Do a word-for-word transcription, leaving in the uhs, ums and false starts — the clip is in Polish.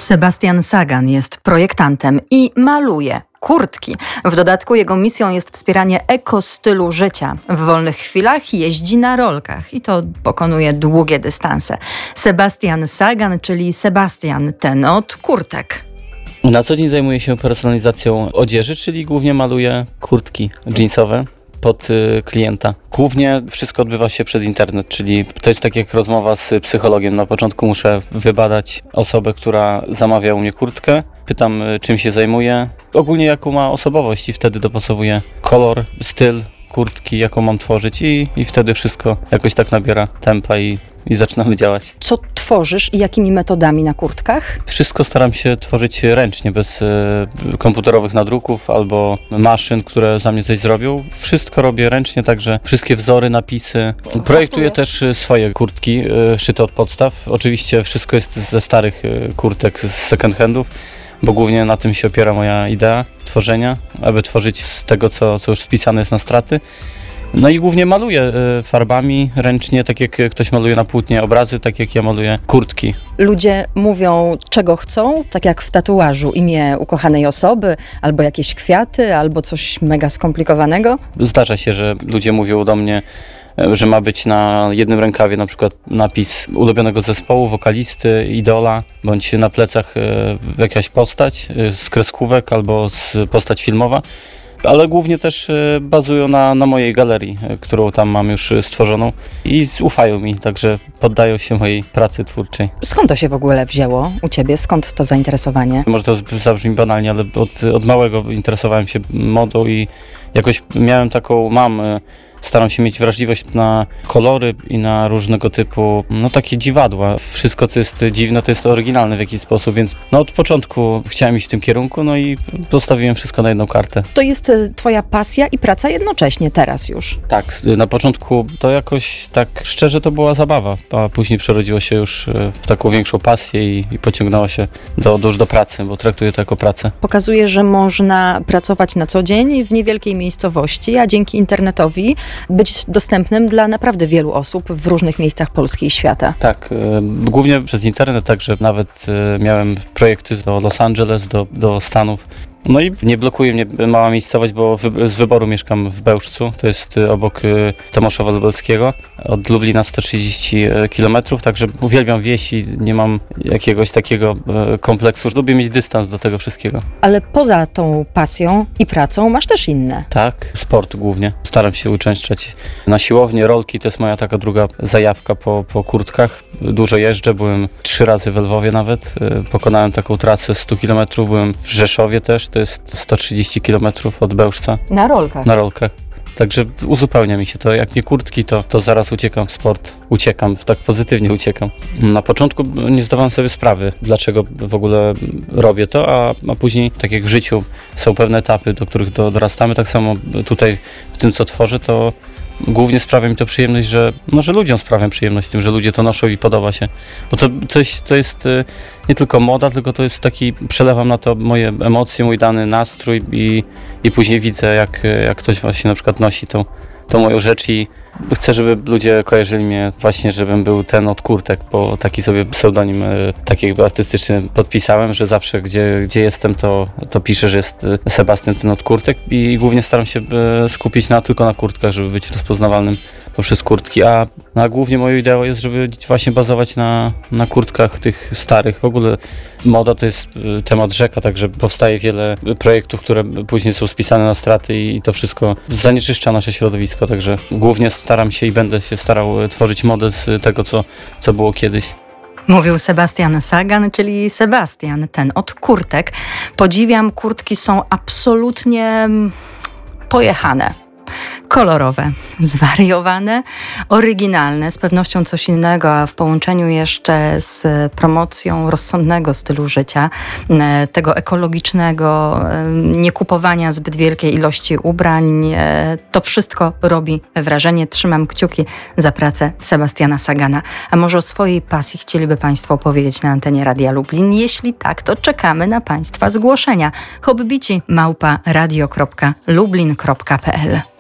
Sebastian Sagan jest projektantem i maluje kurtki. W dodatku jego misją jest wspieranie ekostylu życia. W wolnych chwilach jeździ na rolkach i to pokonuje długie dystanse. Sebastian Sagan, czyli Sebastian, ten od kurtek. Na co dzień zajmuję się personalizacją odzieży, czyli głównie maluję kurtki jeansowe pod y, klienta. Głównie wszystko odbywa się przez internet, czyli to jest tak jak rozmowa z psychologiem. Na początku muszę wybadać osobę, która zamawia u mnie kurtkę. Pytam, y, czym się zajmuje, ogólnie jaką ma osobowość i wtedy dopasowuję kolor, styl kurtki, jaką mam tworzyć i, i wtedy wszystko jakoś tak nabiera tempa i, i zaczynamy działać. Co tworzysz i jakimi metodami na kurtkach? Wszystko staram się tworzyć ręcznie, bez y, komputerowych nadruków albo maszyn, które za mnie coś zrobią. Wszystko robię ręcznie, także wszystkie wzory, napisy. Projektuję też swoje kurtki y, szyte od podstaw. Oczywiście wszystko jest ze starych y, kurtek, z second handów, bo głównie na tym się opiera moja idea tworzenia, aby tworzyć z tego, co, co już spisane jest na straty. No i głównie maluję y, farbami ręcznie, tak jak ktoś maluje na płótnie obrazy, tak jak ja maluję kurtki. Ludzie mówią, czego chcą, tak jak w tatuażu, imię ukochanej osoby, albo jakieś kwiaty, albo coś mega skomplikowanego. Zdarza się, że ludzie mówią do mnie, że ma być na jednym rękawie na przykład napis ulubionego zespołu, wokalisty, idola, bądź na plecach y, jakaś postać y, z kreskówek albo z postać filmowa. Ale głównie też bazują na, na mojej galerii, którą tam mam już stworzoną i ufają mi, także poddają się mojej pracy twórczej. Skąd to się w ogóle wzięło u ciebie? Skąd to zainteresowanie? Może to zabrzmi banalnie, ale od, od małego interesowałem się modą i jakoś miałem taką, mam, staram się mieć wrażliwość na kolory i na różnego typu, no takie dziwadła. Wszystko, co jest dziwne, to jest oryginalne w jakiś sposób, więc no od początku chciałem iść w tym kierunku, no i postawiłem wszystko na jedną kartę. To jest twoja pasja i praca jednocześnie teraz już? Tak, na początku to jakoś tak szczerze to była zabawa, a później przerodziło się już w taką większą pasję i, i pociągnęło się do, do, już do pracy, bo traktuję to jako pracę. Pokazuje, że można pracować na co dzień w niewielkiej miejscowości, a dzięki internetowi być dostępnym dla naprawdę wielu osób w różnych miejscach Polski i świata. Tak, y, głównie przez internet, także nawet y, miałem projekty do Los Angeles, do, do Stanów. No i nie blokuje mnie mała miejscowość, bo wy, z wyboru mieszkam w Bełżcu, to jest y, obok y, Tomoszowa Lubelskiego, od Lublina sto trzydzieści kilometrów, także uwielbiam wieś i nie mam jakiegoś takiego y, kompleksu, lubię mieć dystans do tego wszystkiego. Ale poza tą pasją i pracą masz też inne. Tak, sport głównie. Staram się uczęszczać na siłownię, rolki to jest moja taka druga zajawka po, po kurtkach. Dużo jeżdżę, byłem trzy razy w Lwowie nawet, y, pokonałem taką trasę sto kilometrów, byłem w Rzeszowie też, to jest sto trzydzieści kilometrów od Bełżca. Na rolkach? Na rolkach. Także uzupełnia mi się to. Jak nie kurtki, to, to zaraz uciekam w sport. Uciekam, tak pozytywnie uciekam. Na początku nie zdawałem sobie sprawy, dlaczego w ogóle robię to, a, a później, tak jak w życiu, są pewne etapy, do których do, dorastamy. Tak samo tutaj w tym, co tworzę, to głównie sprawia mi to przyjemność, że, no, że ludziom sprawiam przyjemność tym, że ludzie to noszą i podoba się. Bo to coś, to jest nie tylko moda, tylko to jest taki, przelewam na to moje emocje, mój dany nastrój i, i później widzę, jak, jak ktoś właśnie na przykład nosi tą, tą moją rzecz i chcę, żeby ludzie kojarzyli mnie właśnie, żebym był ten od kurtek, bo taki sobie pseudonim taki jakby artystyczny podpisałem, że zawsze gdzie, gdzie jestem, to, to piszę, że jest Sebastian ten od kurtek i głównie staram się skupić na, tylko na kurtkach, żeby być rozpoznawalnym poprzez kurtki, a, a głównie moją ideą jest, żeby właśnie bazować na, na kurtkach tych starych. W ogóle moda to jest temat rzeka, także powstaje wiele projektów, które później są spisane na straty i to wszystko zanieczyszcza nasze środowisko, także głównie staram się i będę się starał tworzyć modę z tego, co, co było kiedyś. Mówił Sebastian Sagan, czyli Sebastian, ten od kurtek. Podziwiam, kurtki są absolutnie pojechane. Kolorowe, zwariowane, oryginalne, z pewnością coś innego, a w połączeniu jeszcze z promocją rozsądnego stylu życia, tego ekologicznego, nie kupowania zbyt wielkiej ilości ubrań, to wszystko robi wrażenie. Trzymam kciuki za pracę Sebastiana Sagana. A może o swojej pasji chcieliby Państwo opowiedzieć na antenie Radia Lublin? Jeśli tak, to czekamy na Państwa zgłoszenia. hobbici małpa radio kropka lublin kropka p l